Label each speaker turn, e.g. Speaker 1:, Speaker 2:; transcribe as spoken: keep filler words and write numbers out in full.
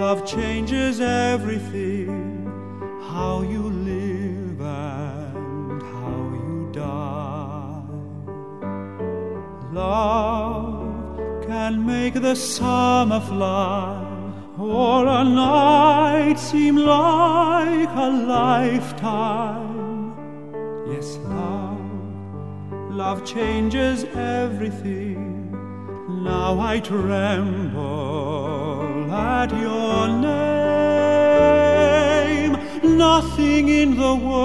Speaker 1: Love changes everything, how you live and how you die. Love can make the summer fly, or a night seem like a lifetime. Yes, love, love changes everything. Now I tremble at your name. Nothing in the world